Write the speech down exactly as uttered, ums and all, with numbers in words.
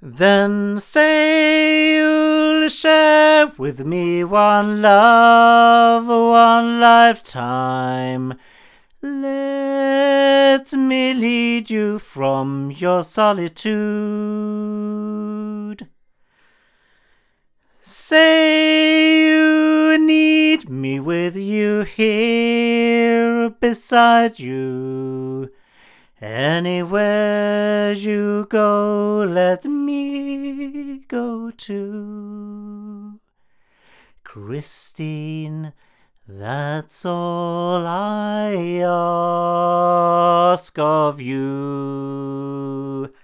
Then say you'll share with me one love, one lifetime. Let me lead you from your solitude. Say you need me with you here beside you. Anywhere you go, let me go too. Christine, that's all I ask of you.